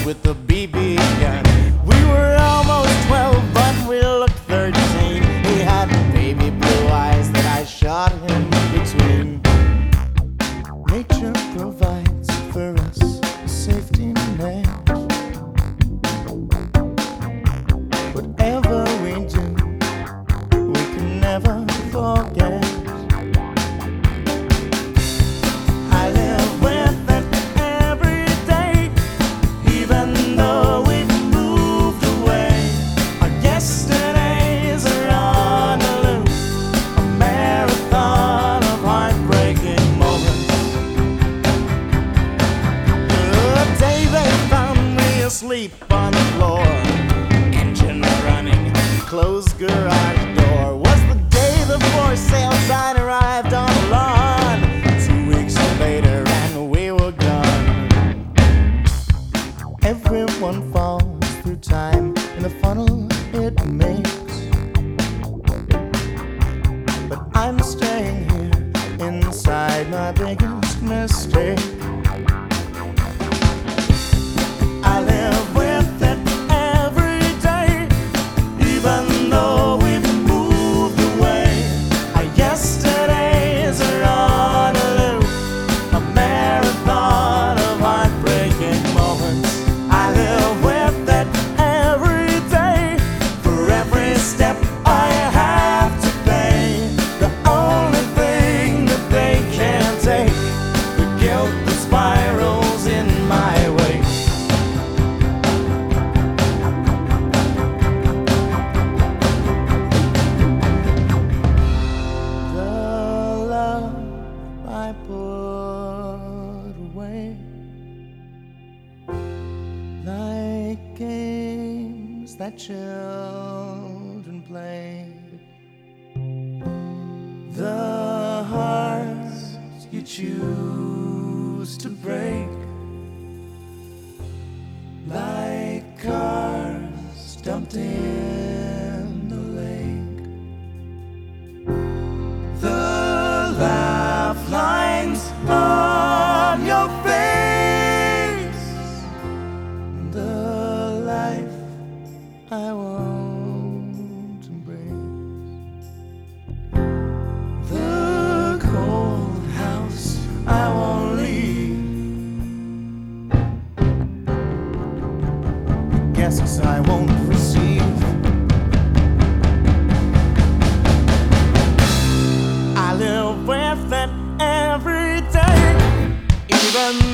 with the BB gun. We were almost 12, but we looked 13. He had baby blue eyes that I shot him between. Nature provides for us a safety net. Whatever we do, we can never forget. I live with it every day, even though we've moved away. Our yesterdays are on a loop, a marathon of heartbreaking moments. The day they found me asleep on the floor, engine running, closed garage door, was the day the for sale sign arrived on the lawn. 2 weeks later and we were gone. Everyone falls through time in the funnel it makes, but I'm staying here inside my biggest mistake. I live with it every day, even though we've moved away. Our yesterdays are on a loop, a marathon of heartbreaking moments. I live with it every day, for every step I have to pay. The only thing that they can't take, the guilt that spirals in my wake. The love I put away, like games that children play. The hearts you choose to break, like cars dumped in the lake. The laugh lines on your face, the life I won't embrace, the cold house I won't leave, the guests I won't receive. I live with it every day, even